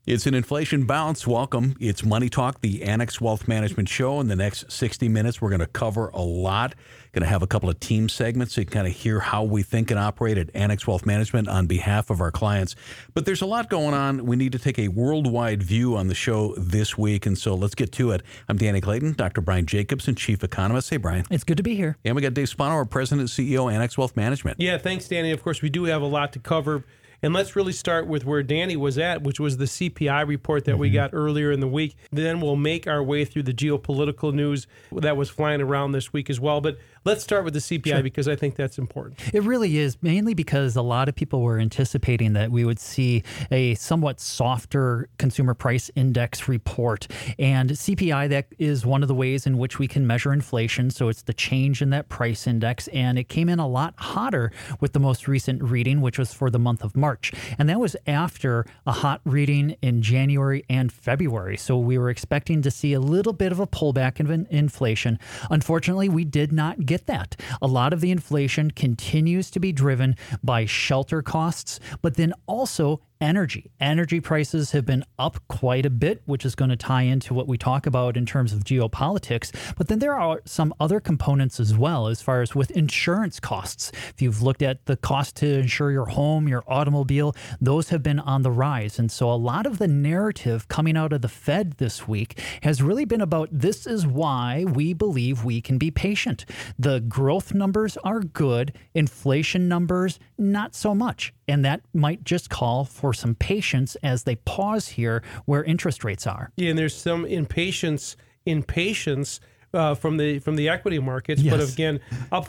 It's an inflation bounce. Welcome. It's Money Talk, the Annex Wealth Management Show. In the next 60 minutes, we're going to cover a lot. Going to have a couple of team segments so you can kind of hear how we think and operate at Annex Wealth Management on behalf of our clients. But there's a lot going on. We need to take a worldwide view on the show this week. And so let's get to it. I'm Danny Clayton, Dr. Brian Jacobson, Chief Economist. Hey, Brian. It's good to be here. And we got Dave Spano, our President and CEO, Annex Wealth Management. Yeah, thanks, Danny. Of course, we do have a lot to cover. And let's really start with where Danny was at, which was the CPI report that we got earlier in the week. Then we'll make our way through the geopolitical news that was flying around this week as well. But let's start with the CPI because I think that's important. It really is, mainly because a lot of people were anticipating that we would see a somewhat softer consumer price index report. And CPI, that is one of the ways in which we can measure inflation. So it's the change in that price index. And it came in a lot hotter with the most recent reading, which was for the month of March. And that was after a hot reading in January and February. So we were expecting to see a little bit of a pullback in inflation. Unfortunately, we did not get that. A lot of the inflation continues to be driven by shelter costs, but then also energy. Energy prices have been up quite a bit, which is going to tie into what we talk about in terms of geopolitics. But then there are some other components as well, as far as with insurance costs. If you've looked at the cost to insure your home, your automobile, those have been on the rise. And so a lot of the narrative coming out of the Fed this week has really been about this is why we believe we can be patient. The growth numbers are good, inflation numbers, not so much. And that might just call for some patience as they pause here where interest rates are. Yeah, and there's some impatience from the equity markets. Yes. But again, up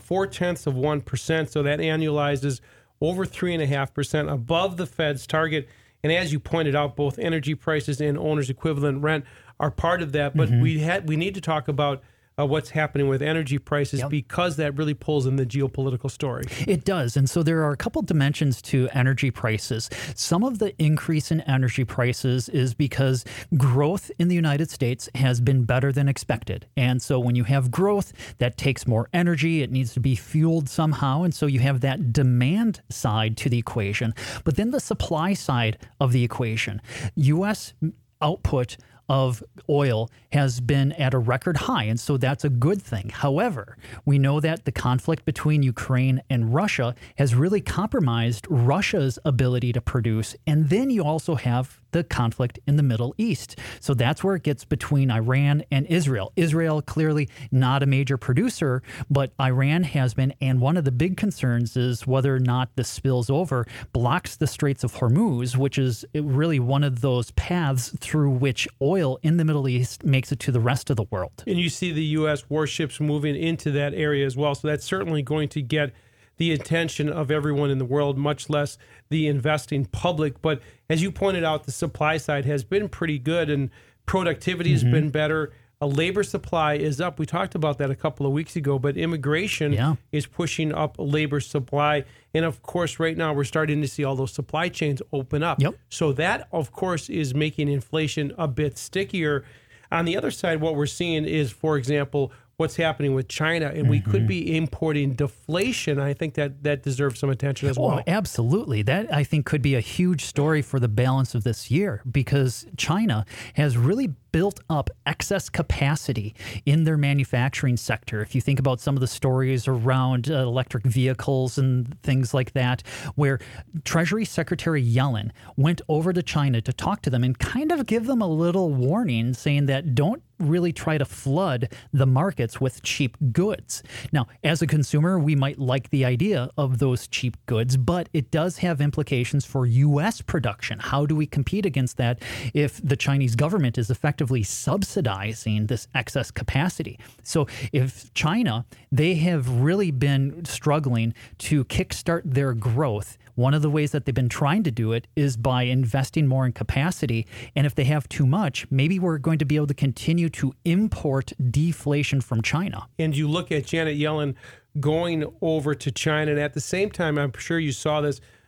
0.4%. So that annualizes over 3.5% above the Fed's target. And as you pointed out, both energy prices and owner's equivalent rent are part of that. But we need to talk about what's happening with energy prices because that really pulls in the geopolitical story. It does. And so there are a couple dimensions to energy prices. Some of the increase in energy prices is because growth in the United States has been better than expected. And so when you have growth, that takes more energy. It needs to be fueled somehow. And so you have that demand side to the equation. But then the supply side of the equation, U.S. output of oil has been at a record high, and so that's a good thing. However, we know that the conflict between Ukraine and Russia has really compromised Russia's ability to produce, and then you also have the conflict in the Middle East. So that's where it gets between Iran and Israel. Israel clearly not a major producer, but Iran has been, and one of the big concerns is whether or not this spills over, blocks the Straits of Hormuz, which is really one of those paths through which oil in the Middle East makes it to the rest of the world. And you see the U.S. warships moving into that area as well. So that's certainly going to get the attention of everyone in the world, much less the investing public. But as you pointed out, the supply side has been pretty good and productivity has been better. A labor supply is up. We talked about that a couple of weeks ago, but immigration is pushing up labor supply. And of course, right now we're starting to see all those supply chains open up. So that, of course, is making inflation a bit stickier. On the other side, what we're seeing is, for example, what's happening with China, and we could be importing deflation. I think that deserves some attention as well. Oh, absolutely. That, I think, could be a huge story for the balance of this year because China has really built up excess capacity in their manufacturing sector. If you think about some of the stories around electric vehicles and things like that, where Treasury Secretary Yellen went over to China to talk to them and kind of give them a little warning saying that don't really try to flood the markets with cheap goods. Now, as a consumer, we might like the idea of those cheap goods, but it does have implications for U.S. production. How do we compete against that if the Chinese government is effectively subsidizing this excess capacity? So if China, they have really been struggling to kickstart their growth. One of the ways that they've been trying to do it is by investing more in capacity. And if they have too much, maybe we're going to be able to continue to import deflation from China. And you look at Janet Yellen going over to China, and at the same time, I'm sure you saw this,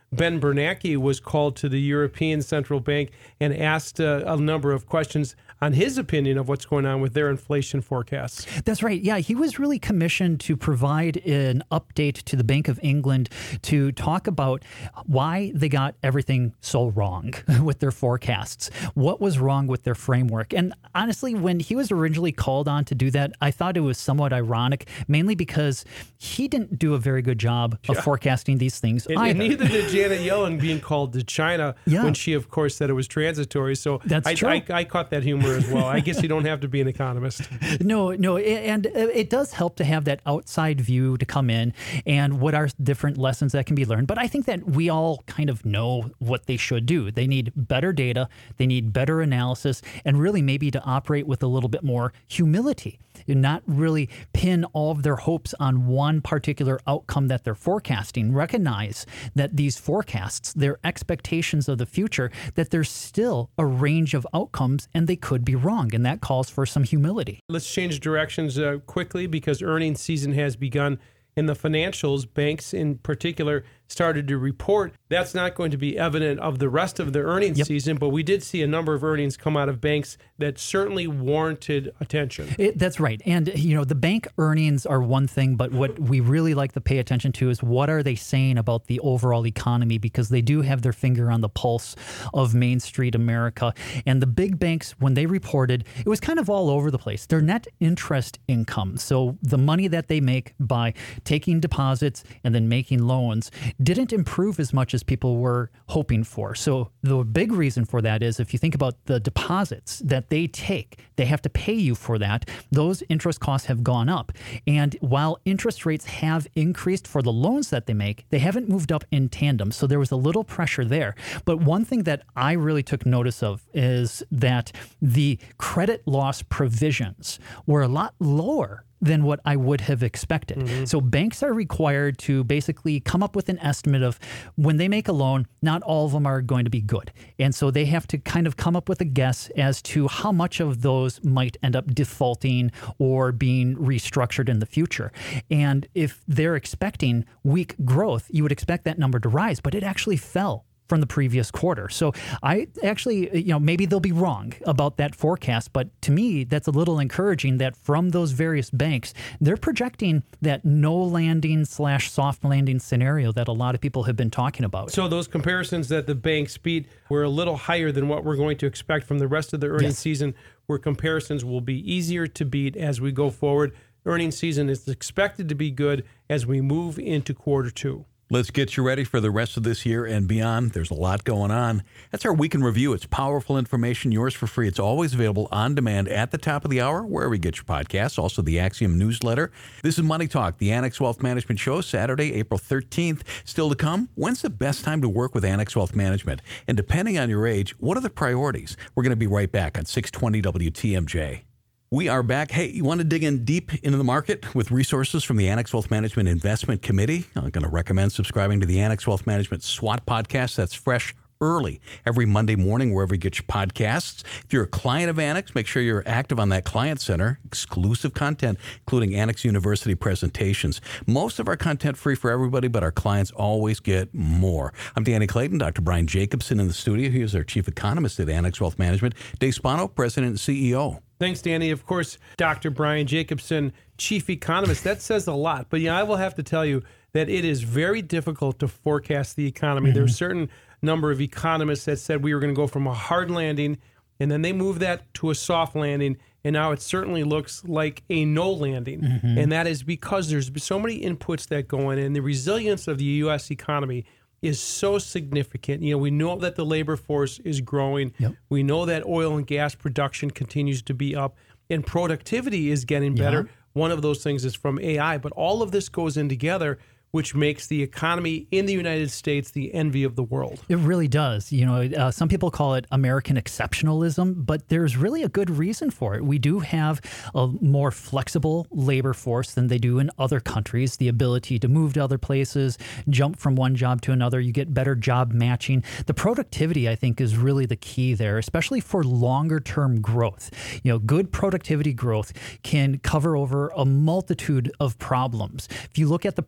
Ben Bernanke was called to the European Central Bank and asked a number of questions on his opinion of what's going on with their inflation forecasts. That's right. Yeah, he was really commissioned to provide an update to the Bank of England to talk about why they got everything so wrong with their forecasts. What was wrong with their framework? And honestly, when he was originally called on to do that, I thought it was somewhat ironic, mainly because he didn't do a very good job of forecasting these things either. And neither did Janet Yellen being called to China when she, of course, said it was transitory. So That's true. I caught that humor as well. I guess you don't have to be an economist. No, and it does help to have that outside view to come in and what are different lessons that can be learned. But I think that we all kind of know what they should do. They need better data, they need better analysis, and really maybe to operate with a little bit more humility and not really pin all of their hopes on one particular outcome that they're forecasting. Recognize that these forecasts, their expectations of the future, that there's still a range of outcomes and they could be wrong. And that calls for some humility. Let's change directions quickly because earnings season has begun. In the financials, banks in particular started to report. That's not going to be evident of the rest of the earnings season, but we did see a number of earnings come out of banks that certainly warranted attention. That's right. And, the bank earnings are one thing, but what we really like to pay attention to is what are they saying about the overall economy, because they do have their finger on the pulse of Main Street America. And the big banks, when they reported, it was kind of all over the place. Their net interest income, so the money that they make by taking deposits and then making loans, didn't improve as much as people were hoping for. So the big reason for that is if you think about the deposits that they take, they have to pay you for that. Those interest costs have gone up. And while interest rates have increased for the loans that they make, they haven't moved up in tandem. So there was a little pressure there. But one thing that I really took notice of is that the credit loss provisions were a lot lower than what I would have expected. Mm-hmm. So banks are required to basically come up with an estimate of when they make a loan, not all of them are going to be good. And so they have to kind of come up with a guess as to how much of those might end up defaulting or being restructured in the future. And if they're expecting weak growth, you would expect that number to rise, but it actually fell from the previous quarter. So I actually, maybe they'll be wrong about that forecast, but to me, that's a little encouraging that from those various banks, they're projecting that no landing / soft landing scenario that a lot of people have been talking about. So those comparisons that the banks beat were a little higher than what we're going to expect from the rest of the earnings season, where comparisons will be easier to beat as we go forward. Earnings season is expected to be good as we move into quarter two. Let's get you ready for the rest of this year and beyond. There's a lot going on. That's our Week in Review. It's powerful information, yours for free. It's always available on demand at the top of the hour, wherever you get your podcasts, also the Axiom newsletter. This is Money Talk, the Annex Wealth Management Show, Saturday, April 13th. Still to come, when's the best time to work with Annex Wealth Management? And depending on your age, what are the priorities? We're going to be right back on 620 WTMJ. We are back. Hey, you want to dig in deep into the market with resources from the Annex Wealth Management Investment Committee? I'm going to recommend subscribing to the Annex Wealth Management SWAT podcast. That's fresh early every Monday morning, wherever you get your podcasts. If you're a client of Annex, make sure you're active on that Client Center. Exclusive content, including Annex University presentations. Most of our content free for everybody, but our clients always get more. I'm Danny Clayton, Dr. Brian Jacobson in the studio. He is our chief economist at Annex Wealth Management. Dave Spano, president and CEO. Thanks, Danny. Of course, Dr. Brian Jacobson, chief economist. That says a lot. But I will have to tell you that it is very difficult to forecast the economy. There's a certain number of economists that said we were going to go from a hard landing, and then they moved that to a soft landing, and now it certainly looks like a no landing. And that is because there's so many inputs that go in, and the resilience of the U.S. economy is so significant. We know that the labor force is growing. We know that oil and gas production continues to be up, and productivity is getting better. One of those things is from AI, but all of this goes in together, which makes the economy in the United States the envy of the world. It really does. Some people call it American exceptionalism, but there's really a good reason for it. We do have a more flexible labor force than they do in other countries, the ability to move to other places, jump from one job to another. You get better job matching. The productivity, I think, is really the key there, especially for longer term growth. Good productivity growth can cover over a multitude of problems. If you look at the productivity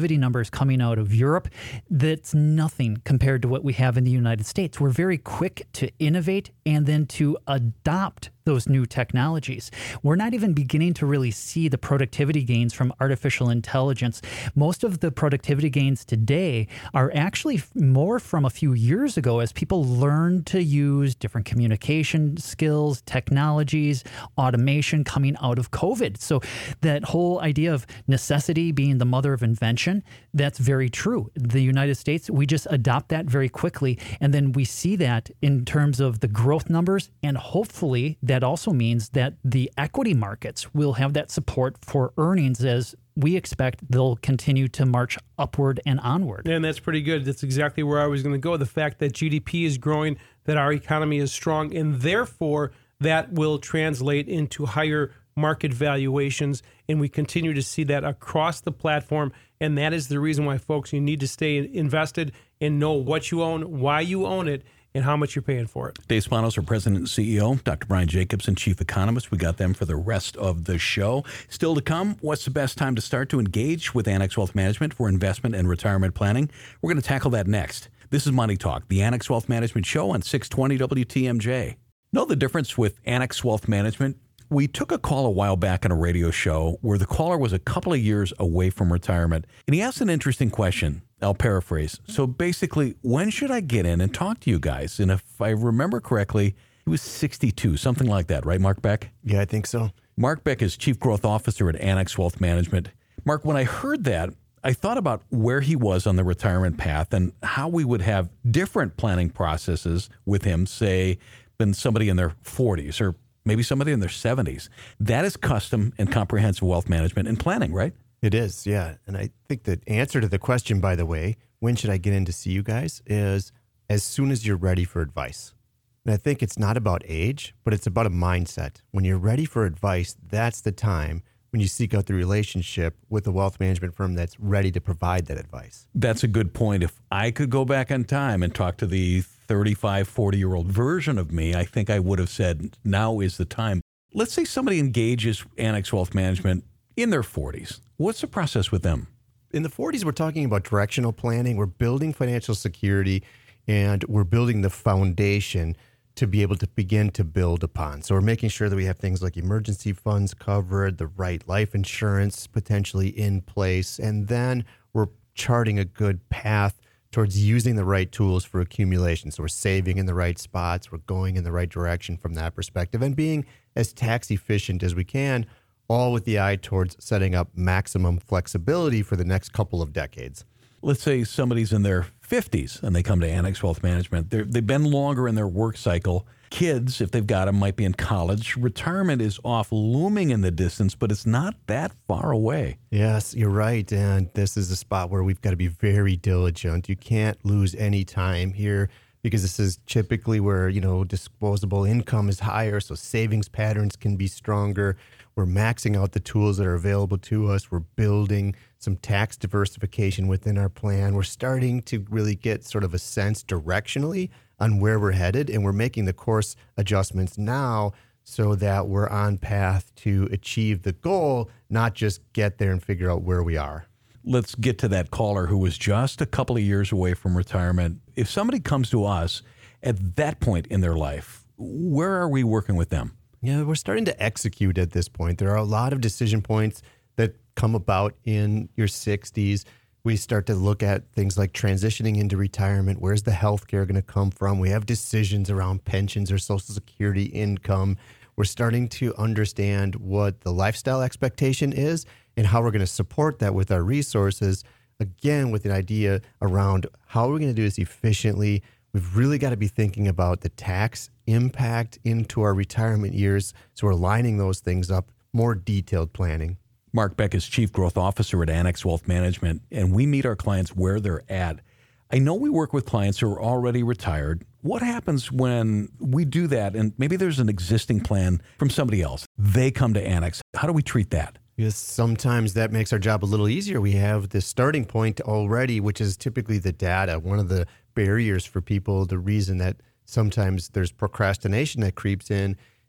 productivity numbers coming out of Europe, that's nothing compared to what we have in the United States. We're very quick to innovate and then to adopt those new technologies. We're not even beginning to really see the productivity gains from artificial intelligence. Most of the productivity gains today are actually more from a few years ago as people learned to use different communication skills, technologies, automation coming out of COVID. So that whole idea of necessity being the mother of invention, that's very true. The United States, we just adopt that very quickly. And then we see that in terms of the growth numbers, and hopefully that also means that the equity markets will have that support for earnings as we expect they'll continue to march upward and onward. And that's pretty good. That's exactly where I was going to go. The fact that GDP is growing, that our economy is strong, and therefore that will translate into higher market valuations. And we continue to see that across the platform. And that is the reason why, folks, you need to stay invested and know what you own, why you own it, and how much you're paying for it. Dave Spanos, our president and CEO, Dr. Brian Jacobson, chief economist. We got them for the rest of the show. Still to come, what's the best time to start to engage with Annex Wealth Management for investment and retirement planning? We're going to tackle that next. This is Money Talk, the Annex Wealth Management Show on 620 WTMJ. Know the difference with Annex Wealth Management? We took a call a while back on a radio show where the caller was a couple of years away from retirement, and he asked an interesting question. I'll paraphrase. So basically, when should I get in and talk to you guys? And if I remember correctly, he was 62, something like that, right, Mark Beck? Yeah, I think so. Mark Beck is Chief Growth Officer at Annex Wealth Management. Mark, when I heard that, I thought about where he was on the retirement path and how we would have different planning processes with him, say, than somebody in their 40s or maybe somebody in their 70s. That is custom and comprehensive wealth management and planning, right? It is, yeah. And I think the answer to the question, by the way, when should I get in to see you guys, is as soon as you're ready for advice. And I think it's not about age, but it's about a mindset. When you're ready for advice, that's the time when you seek out the relationship with a wealth management firm that's ready to provide that advice. That's a good point. If I could go back in time and talk to the 35, 40-year-old version of me, I think I would have said, now is the time. Let's say somebody engages Annex Wealth Management in their 40s. What's the process with them? In the 40s, we're talking about directional planning. We're building financial security, and we're building the foundation to be able to begin to build upon. So we're making sure that we have things like emergency funds covered, the right life insurance potentially in place, and then we're charting a good path towards using the right tools for accumulation. So we're saving in the right spots, we're going in the right direction from that perspective, and being as tax efficient as we can, all with the eye towards setting up maximum flexibility for the next couple of decades. Let's say somebody's in their 50s and they come to Annex Wealth Management. They've been longer in their work cycle. Kids, if they've got them, might be in college. Retirement is off looming in the distance, but it's not that far away. Yes, you're right. And this is a spot where we've got to be very diligent. You can't lose any time here because this is typically where, disposable income is higher, so savings patterns can be stronger. We're maxing out the tools that are available to us. We're building some tax diversification within our plan. We're starting to really get sort of a sense directionally on where we're headed, and we're making the course adjustments now so that we're on path to achieve the goal, not just get there and figure out where we are. Let's get to that caller who was just a couple of years away from retirement. If somebody comes to us at that point in their life, where are we working with them? Yeah, we're starting to execute at this point. There are a lot of decision points that come about in your 60s. We start to look at things like transitioning into retirement. Where's the healthcare going to come from? We have decisions around pensions or Social Security income. We're starting to understand what the lifestyle expectation is and how we're going to support that with our resources. Again, with an idea around how we're going to do this efficiently. We've really got to be thinking about the tax impact into our retirement years. So we're lining those things up, more detailed planning. Mark Beck is Chief Growth Officer at Annex Wealth Management, and we meet our clients where they're at. I know we work with clients who are already retired. What happens when we do that and maybe there's an existing plan from somebody else? They come to Annex. How do we treat that? Because sometimes that makes our job a little easier. We have the starting point already, which is typically the data. One of the barriers for people, the reason that sometimes there's procrastination that creeps in,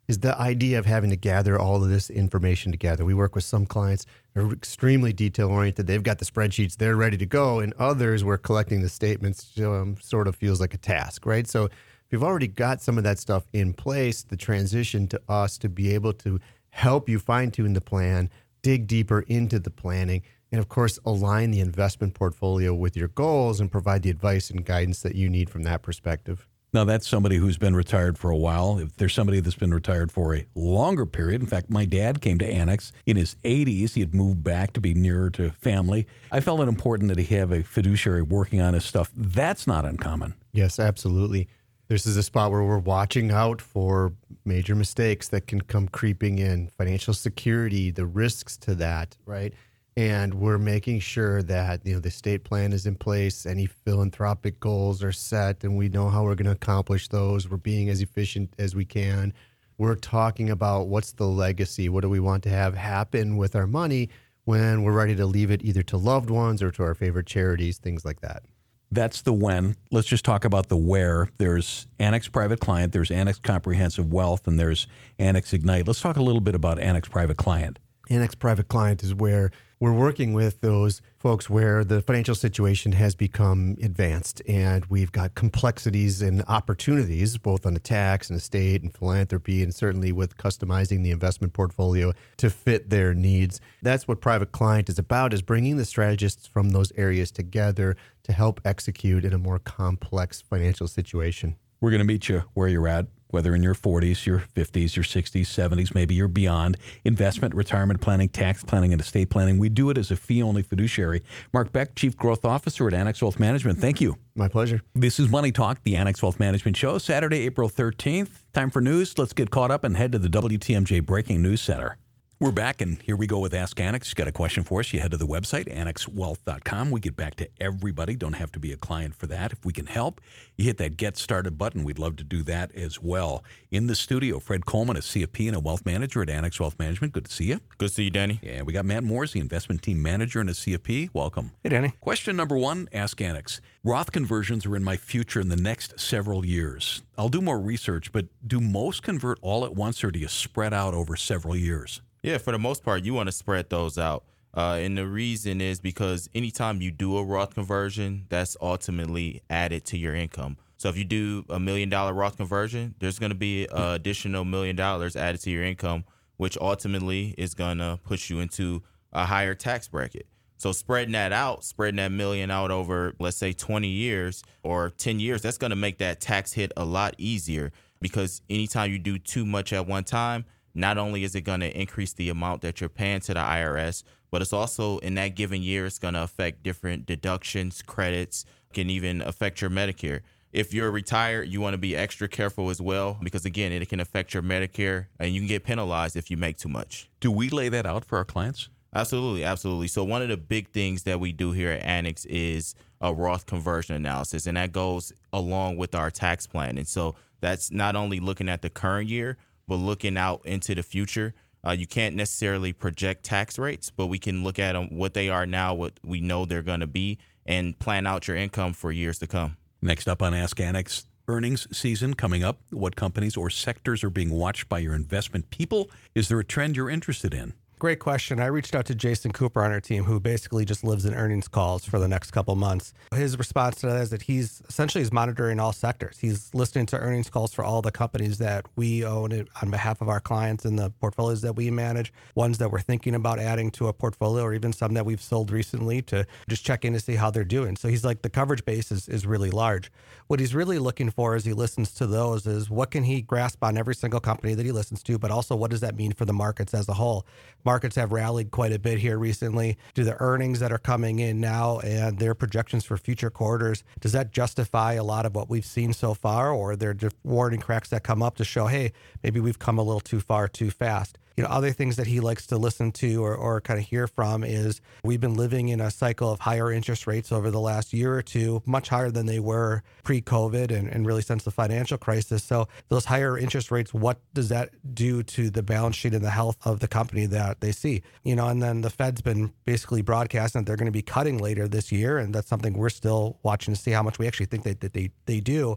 is the idea of having to gather all of this information together. We work with some clients that are extremely detail oriented. They've got the spreadsheets, they're ready to go. And others where collecting the statements sort of feels like a task, right? So if you've already got some of that stuff in place, the transition to us to be able to help you fine tune the plan, dig deeper into the planning, and of course, align the investment portfolio with your goals and provide the advice and guidance that you need from that perspective. Now, that's somebody who's been retired for a while. If there's somebody that's been retired for a longer period, in fact, my dad came to Annex in his 80s. He had moved back to be nearer to family. I felt it important that he have a fiduciary working on his stuff. That's not uncommon. Yes, absolutely. This is a spot where we're watching out for major mistakes that can come creeping in, financial security, the risks to that, right? And we're making sure that, the estate plan is in place, any philanthropic goals are set, and we know how we're going to accomplish those. We're being as efficient as we can. We're talking about what's the legacy, what do we want to have happen with our money when we're ready to leave it either to loved ones or to our favorite charities, things like that. That's the when. Let's just talk about the where. There's Annex Private Client, there's Annex Comprehensive Wealth, and there's Annex Ignite. Let's talk a little bit about Annex Private Client. Annex Private Client is where we're working with those folks where the financial situation has become advanced and we've got complexities and opportunities both on the tax and estate and philanthropy and certainly with customizing the investment portfolio to fit their needs. That's what Private Client is about, is bringing the strategists from those areas together to help execute in a more complex financial situation. We're going to meet you where you're at, whether in your 40s, your 50s, your 60s, 70s, maybe you're beyond. Investment, retirement planning, tax planning, and estate planning. We do it as a fee-only fiduciary. Mark Beck, Chief Growth Officer at Annex Wealth Management. Thank you. My pleasure. This is Money Talk, the Annex Wealth Management Show, Saturday, April 13th. Time for news. Let's get caught up and head to the WTMJ Breaking News Center. We're back, and here we go with Ask Annex. You got a question for us, you head to the website, annexwealth.com. We get back to everybody. Don't have to be a client for that. If we can help, you hit that Get Started button. We'd love to do that as well. In the studio, Fred Coleman, a CFP and a wealth manager at Annex Wealth Management. Good to see you. Good to see you, Danny. Yeah, we got Matt Moores, the investment team manager and a CFP. Welcome. Hey, Danny. Question number one, Ask Annex. Roth conversions are in my future in the next several years. I'll do more research, but do most convert all at once, or do you spread out over several years? Yeah, for the most part, you want to spread those out. And the reason is because anytime you do a Roth conversion, that's ultimately added to your income. So if you do $1 million Roth conversion, there's going to be an additional $1 million added to your income, which ultimately is going to push you into a higher tax bracket. So spreading that $1 million out over, let's say, 20 years or 10 years, that's going to make that tax hit a lot easier, because anytime you do too much at one time, not only is it going to increase the amount that you're paying to the IRS, but it's also in that given year, it's going to affect different deductions, credits, can even affect your Medicare. If you're retired, you want to be extra careful as well, because again, it can affect your Medicare and you can get penalized if you make too much. Do we lay that out for our clients? Absolutely, absolutely. So one of the big things that we do here at Annex is a Roth conversion analysis, and that goes along with our tax plan. And so that's not only looking at the current year, but looking out into the future. You can't necessarily project tax rates, but we can look at them, what they are now, what we know they're going to be, and plan out your income for years to come. Next up on Ask Annex, earnings season coming up. What companies or sectors are being watched by your investment people? Is there a trend you're interested in? Great question. I reached out to Jason Cooper on our team, who basically just lives in earnings calls for the next couple months. His response to that is that he's monitoring all sectors. He's listening to earnings calls for all the companies that we own on behalf of our clients and the portfolios that we manage, ones that we're thinking about adding to a portfolio, or even some that we've sold recently, to just check in to see how they're doing. So he's like, the coverage base is really large. What he's really looking for as he listens to those is what can he grasp on every single company that he listens to, but also what does that mean for the markets as a whole? Markets have rallied quite a bit here recently. Do the earnings that are coming in now and their projections for future quarters, does that justify a lot of what we've seen so far, or are there just warning cracks that come up to show, hey, maybe we've come a little too far too fast? Other things that he likes to listen to or kind of hear from is we've been living in a cycle of higher interest rates over the last year or two, much higher than they were pre-COVID and really since the financial crisis. So those higher interest rates, what does that do to the balance sheet and the health of the company that they see? And then the Fed's been basically broadcasting that they're going to be cutting later this year, and that's something we're still watching to see how much we actually think that they do.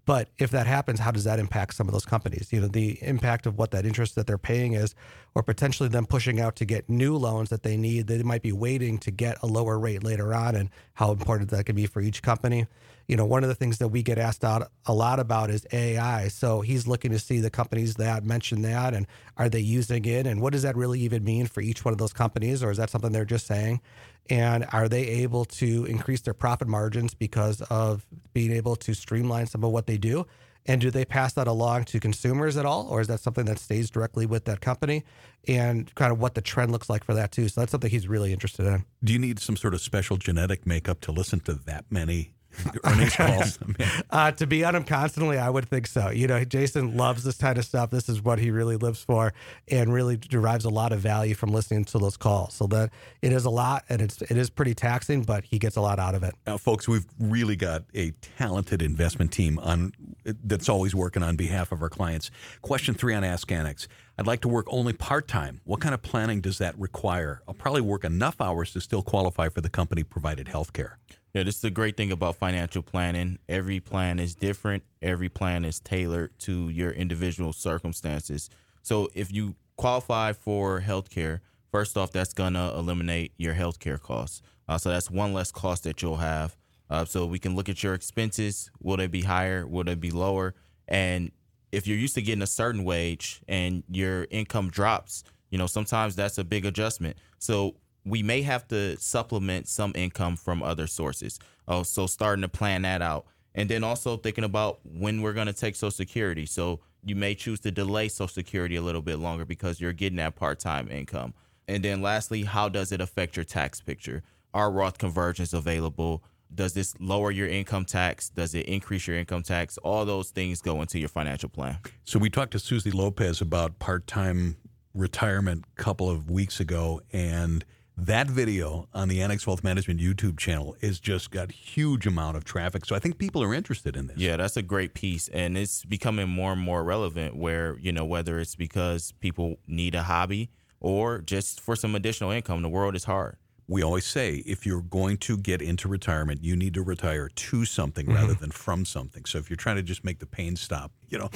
But if that happens, how does that impact some of those companies? The impact of what that interest that they're paying is, or potentially them pushing out to get new loans that they need. They might be waiting to get a lower rate later on, and how important that can be for each company. One of the things that we get asked out a lot about is AI. So he's looking to see the companies that mention that, and are they using it, and what does that really even mean for each one of those companies, or is that something they're just saying? And are they able to increase their profit margins because of being able to streamline some of what they do? And do they pass that along to consumers at all? Or is that something that stays directly with that company? And kind of what the trend looks like for that too. So that's something he's really interested in. Do you need some sort of special genetic makeup to listen to that many earnings calls? To be on him constantly, I would think so. Jason loves this kind of stuff. This is what he really lives for, and really derives a lot of value from listening to those calls. So that it is a lot, and it is pretty taxing, but he gets a lot out of it. Now, folks, we've really got a talented investment team that's always working on behalf of our clients. Question 3 on Ask Annex. I'd like to work only part-time. What kind of planning does that require? I'll probably work enough hours to still qualify for the company-provided health care. Yeah, this is the great thing about financial planning. Every plan is different. Every plan is tailored to your individual circumstances. So if you qualify for healthcare, first off, that's going to eliminate your healthcare costs. So that's one less cost that you'll have. So we can look at your expenses. Will they be higher? Will they be lower? And if you're used to getting a certain wage and your income drops, sometimes that's a big adjustment. So we may have to supplement some income from other sources. So starting to plan that out. And then also thinking about when we're going to take Social Security. So you may choose to delay Social Security a little bit longer because you're getting that part-time income. And then lastly, how does it affect your tax picture? Are Roth conversions available? Does this lower your income tax? Does it increase your income tax? All those things go into your financial plan. So we talked to Susie Lopez about part-time retirement a couple of weeks ago, and that video on the Annex Wealth Management YouTube channel has just got huge amount of traffic. So I think people are interested in this. Yeah, that's a great piece. And it's becoming more and more relevant where, whether it's because people need a hobby or just for some additional income, the world is hard. We always say if you're going to get into retirement, you need to retire to something rather than from something. So if you're trying to just make the pain stop,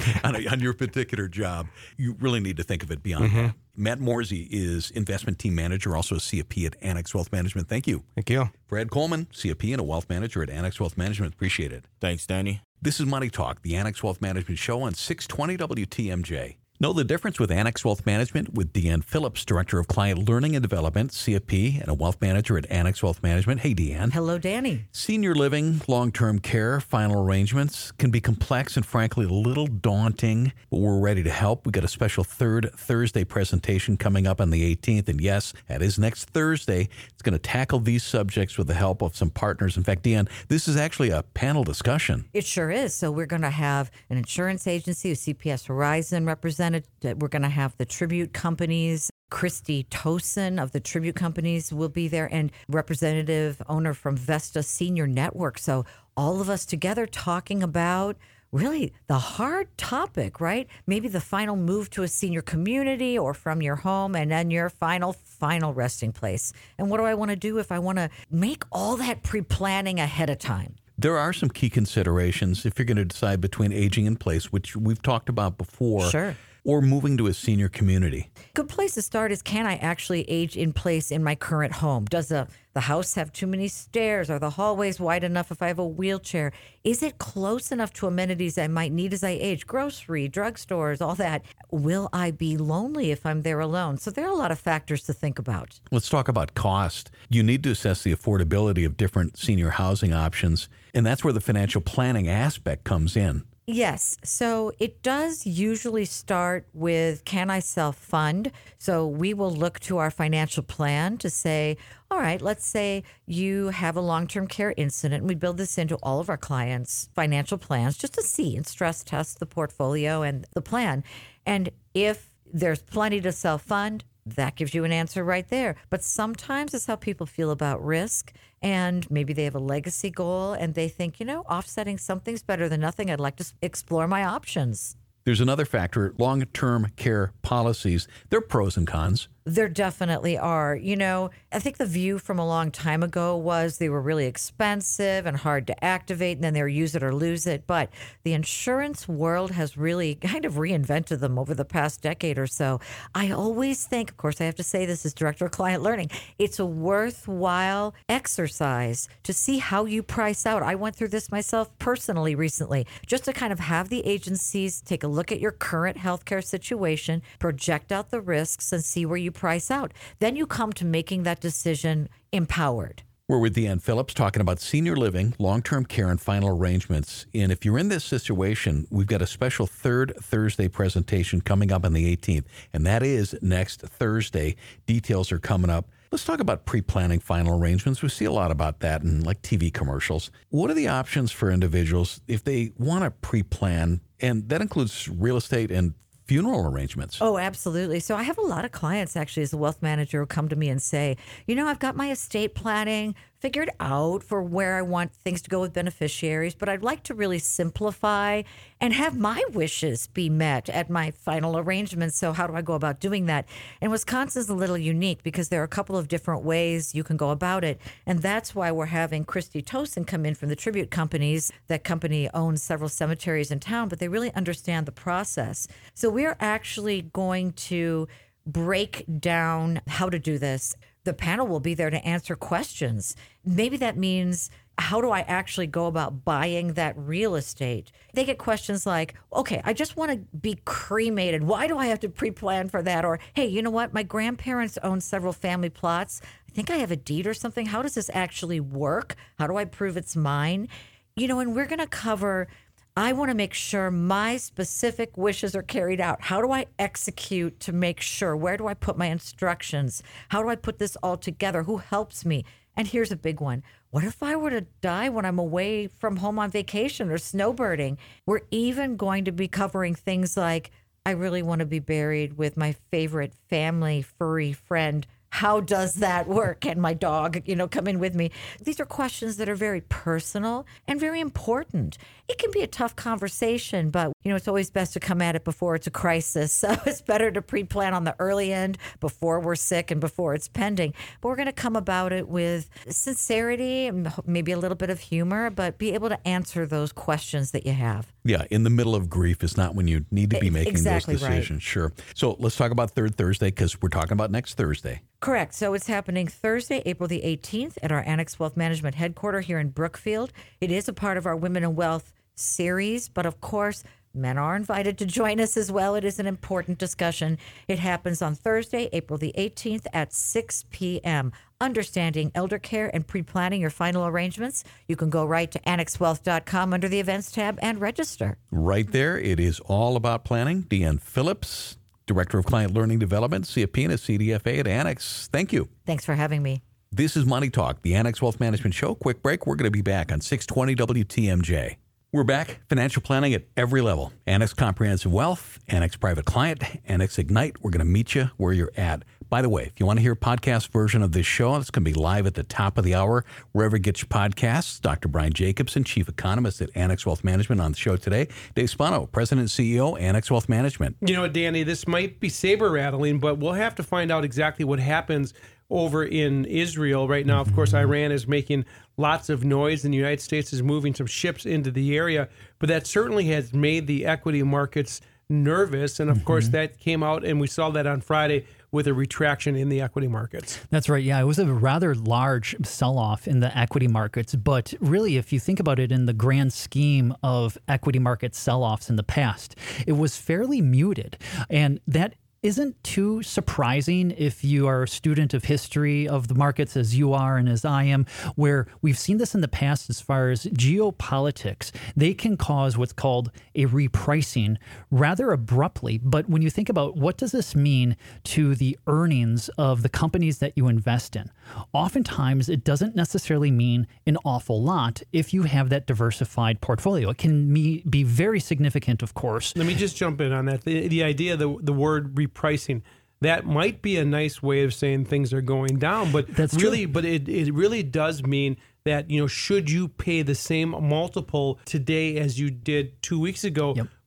on your particular job, you really need to think of it beyond that. Matt Morsey is investment team manager, also a CFP at Annex Wealth Management. Thank you. Thank you. Brad Coleman, CFP and a wealth manager at Annex Wealth Management. Appreciate it. Thanks, Danny. This is Money Talk, the Annex Wealth Management Show on 620 WTMJ. Know the difference with Annex Wealth Management with Deanne Phillips, Director of Client Learning and Development, CFP, and a wealth manager at Annex Wealth Management. Hey, Deanne. Hello, Danny. Senior living, long-term care, final arrangements can be complex and frankly a little daunting, but we're ready to help. We've got a special third Thursday presentation coming up on the 18th, and yes, that is next Thursday. It's going to tackle these subjects with the help of some partners. In fact, Deanne, this is actually a panel discussion. It sure is. So we're going to have an insurance agency, a CPS Horizon representative. We're going to have the tribute companies. Christy Tosin of the tribute companies will be there, and representative owner from Vesta Senior Network. So all of us together talking about really the hard topic, right? Maybe the final move to a senior community or from your home, and then your final resting place. And what do I want to do if I want to make all that pre-planning ahead of time? There are some key considerations if you're going to decide between aging in place, which we've talked about before, Sure. or moving to a senior community. Good place to start is, can I actually age in place in my current home? Does the house have too many stairs? Are the hallways wide enough if I have a wheelchair? Is it close enough to amenities I might need as I age? Grocery, drugstores, all that. Will I be lonely if I'm there alone? So there are a lot of factors to think about. Let's talk about cost. You need to assess the affordability of different senior housing options, and that's where the financial planning aspect comes in. Yes. So it does usually start with, can I self-fund? So we will look to our financial plan to say, all right, let's say you have a long-term care incident. And we build this into all of our clients' financial plans just to see and stress test the portfolio and the plan. And if there's plenty to self-fund, that gives you an answer right there. But sometimes it's how people feel about risk, and maybe they have a legacy goal and they think, offsetting something's better than nothing. I'd like to explore my options. There's another factor, long-term care policies. There are pros and cons. There definitely are. You know, I think the view from a long time ago was they were really expensive and hard to activate, and then they were use it or lose it. But the insurance world has really kind of reinvented them over the past decade or so. I always think, of course, I have to say this as Director of Client Learning, it's a worthwhile exercise to see how you price out. I went through this myself personally recently, just to kind of have the agencies take a look at your current healthcare situation, project out the risks, and see where you price out. Then you come to making that decision empowered. We're with Deanne Phillips talking about senior living, long-term care, and final arrangements. And if you're in this situation, we've got a special third Thursday presentation coming up on the 18th, and that is next Thursday. Details are coming up. Let's talk about pre-planning final arrangements. We see a lot about that in like TV commercials. What are the options for individuals if they want to pre-plan? And that includes real estate and funeral arrangements. Oh, absolutely. So I have a lot of clients actually as a wealth manager who come to me and say, you know, I've got my estate planning figured out for where I want things to go with beneficiaries, but I'd like to really simplify and have my wishes be met at my final arrangements. So how do I go about doing that? And Wisconsin's a little unique because there are a couple of different ways you can go about it. And that's why we're having Christy Tosin come in from the Tribute Companies. That company owns several cemeteries in town, but they really understand the process. So we're actually going to break down how to do this. The panel will be there to answer questions. Maybe that means, how do I actually go about buying that real estate? They get questions like, okay, I just want to be cremated. Why do I have to pre-plan for that? Or, hey, you know what? My grandparents own several family plots. I think I have a deed or something. How does this actually work? How do I prove it's mine? You know, and we're going to cover, I want to make sure my specific wishes are carried out. How do I execute to make sure? Where do I put my instructions? How do I put this all together? Who helps me? And here's a big one. What if I were to die when I'm away from home on vacation or snowbirding? We're even going to be covering things like, I really want to be buried with my favorite family furry friend. How does that work? Can my dog, come in with me? These are questions that are very personal and very important. It can be a tough conversation, but, it's always best to come at it before it's a crisis. So it's better to pre-plan on the early end before we're sick and before it's pending. But we're going to come about it with sincerity and maybe a little bit of humor, but be able to answer those questions that you have. Yeah, in the middle of grief is not when you need to be making exactly those decisions. Right. Sure. So let's talk about third Thursday because we're talking about next Thursday. Correct. So it's happening Thursday, April the 18th at our Annex Wealth Management headquarters here in Brookfield. It is a part of our Women in Wealth series, but of course, men are invited to join us as well. It is an important discussion. It happens on Thursday, April the 18th at 6 p.m. Understanding elder care and pre-planning your final arrangements. You can go right to annexwealth.com under the events tab and register. Right there, it is all about planning. Deanne Phillips, Director of Client Learning Development, CFP and a CDFA at Annex. Thank you. Thanks for having me. This is Money Talk, the Annex Wealth Management Show. Quick break. We're going to be back on 620 WTMJ. We're back. Financial planning at every level. Annex Comprehensive Wealth, Annex Private Client, Annex Ignite. We're going to meet you where you're at. By the way, if you want to hear a podcast version of this show, it's going to be live at the top of the hour, wherever you get your podcasts. Dr. Brian Jacobson, Chief Economist at Annex Wealth Management on the show today. Dave Spano, President and CEO, Annex Wealth Management. You know what, Danny, this might be saber rattling, but we'll have to find out exactly what happens over in Israel right now. Of course, Iran is making lots of noise and the United States is moving some ships into the area, but that certainly has made the equity markets nervous. And of course, that came out and we saw that on Friday with a retraction in the equity markets. That's right. Yeah, it was a rather large sell-off in the equity markets. But really, if you think about it in the grand scheme of equity market sell-offs in the past, it was fairly muted. And that isn't too surprising if you are a student of history of the markets as you are and as I am, where we've seen this in the past as far as geopolitics. They can cause what's called a repricing rather abruptly. But when you think about what does this mean to the earnings of the companies that you invest in, oftentimes it doesn't necessarily mean an awful lot if you have that diversified portfolio. It can be very significant, of course. Let me just jump in on that. The idea, the word repricing, that might be a nice way of saying things are going down, but That's really, true. but it really does mean that, should you pay the same multiple today as you did 2 weeks ago? Yep.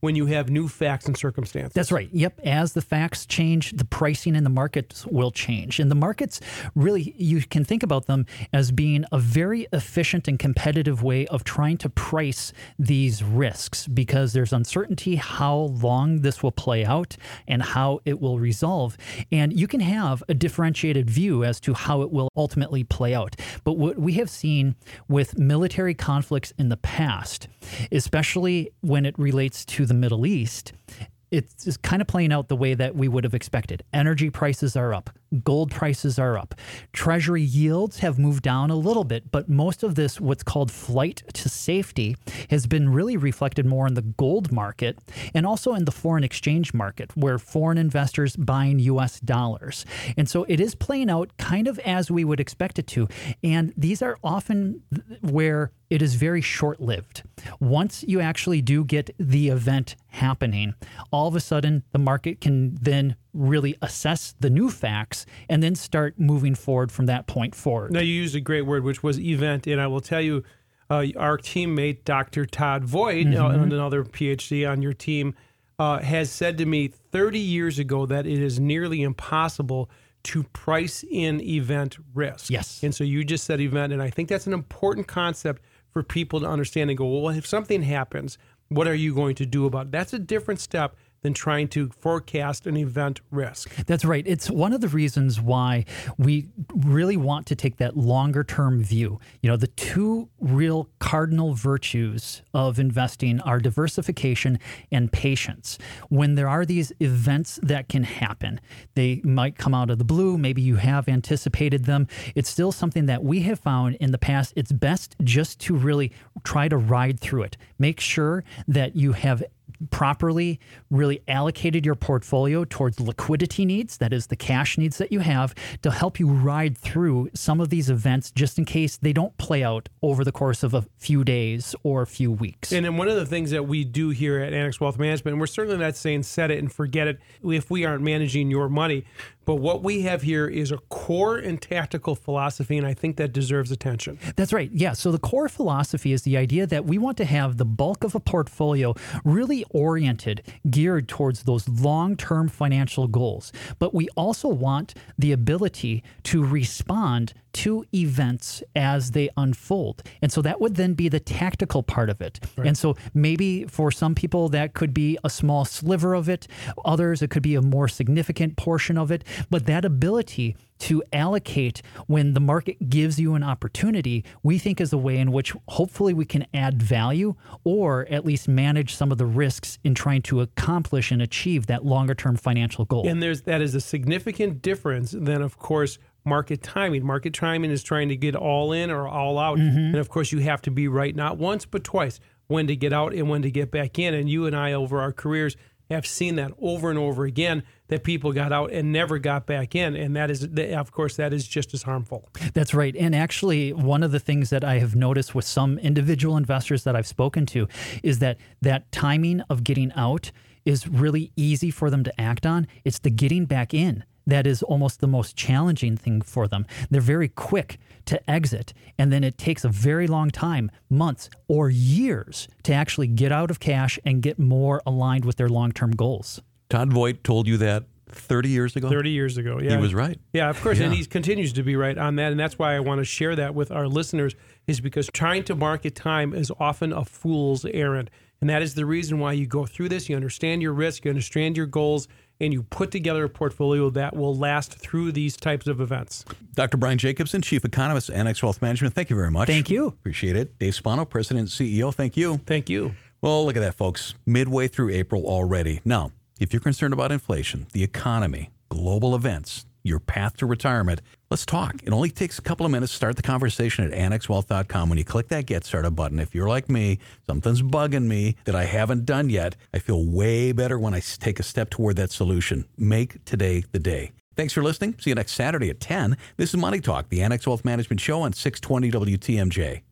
when you have new facts and circumstances. That's right. Yep. As the facts change, the pricing in the markets will change. And the markets really, you can think about them as being a very efficient and competitive way of trying to price these risks, because there's uncertainty how long this will play out and how it will resolve. And you can have a differentiated view as to how it will ultimately play out. But what we have seen with military conflicts in the past, especially when it relates to the Middle East, it's just kind of playing out the way that we would have expected. Energy prices are up. Gold prices are up. Treasury yields have moved down a little bit, but most of this, what's called flight to safety, has been really reflected more in the gold market and also in the foreign exchange market, where foreign investors buying U.S. dollars. And so it is playing out kind of as we would expect it to. And these are often where it is very short-lived. Once you actually do get the event happening, all of a sudden the market can then really assess the new facts and then start moving forward from that point forward. Now, you used a great word, which was event, and I will tell you, our teammate, Dr. Todd Voigt, another PhD on your team, has said to me 30 years ago that it is nearly impossible to price in event risk. Yes. And so you just said event, and I think that's an important concept for people to understand and go, well, if something happens, what are you going to do about it? That's a different step than trying to forecast an event risk. That's right. It's one of the reasons why we really want to take that longer term view. You know, the two real cardinal virtues of investing are diversification and patience. When there are these events that can happen, they might come out of the blue. Maybe you have anticipated them. It's still something that we have found in the past. It's best just to really try to ride through it. Make sure that you have properly really allocated your portfolio towards liquidity needs, that is the cash needs that you have, to help you ride through some of these events just in case they don't play out over the course of a few days or a few weeks. And then one of the things that we do here at Annex Wealth Management, and we're certainly not saying set it and forget it if we aren't managing your money, but what we have here is a core and tactical philosophy, and I think that deserves attention. That's right. Yeah. So the core philosophy is the idea that we want to have the bulk of a portfolio really oriented, geared towards those long-term financial goals. But we also want the ability to respond to events as they unfold. And so that would then be the tactical part of it. Right. And so maybe for some people that could be a small sliver of it. Others, it could be a more significant portion of it. But that ability to allocate when the market gives you an opportunity, we think is a way in which hopefully we can add value or at least manage some of the risks in trying to accomplish and achieve that longer term financial goal. And that is a significant difference than, of course, market timing. Market timing is trying to get all in or all out. And of course, you have to be right, not once, but twice, when to get out and when to get back in. And you and I, over our careers, have seen that over and over again, that people got out and never got back in. And that is, of course, that is just as harmful. That's right. And actually, one of the things that I have noticed with some individual investors that I've spoken to is that timing of getting out is really easy for them to act on. It's the getting back in that is almost the most challenging thing for them. They're very quick to exit, and then it takes a very long time, months or years, to actually get out of cash and get more aligned with their long-term goals. Todd Voigt told you that 30 years ago? 30 years ago, yeah. He was right. Yeah, of course, Yeah. and he continues to be right on that, and that's why I want to share that with our listeners, is because trying to market time is often a fool's errand, and that is the reason why you go through this. You understand your risk, you understand your goals, and you put together a portfolio that will last through these types of events. Dr. Brian Jacobson, Chief Economist, Annex Wealth Management, thank you very much. Thank you. Appreciate it. Dave Spano, President and CEO, thank you. Thank you. Well, look at that, folks. Midway through April already. Now, if you're concerned about inflation, the economy, global events, your path to retirement, let's talk. It only takes a couple of minutes to start the conversation at annexwealth.com. When you click that Get Started button, if you're like me, something's bugging me that I haven't done yet, I feel way better when I take a step toward that solution. Make today the day. Thanks for listening. See you next Saturday at 10. This is Money Talk, the Annex Wealth Management Show on 620 WTMJ.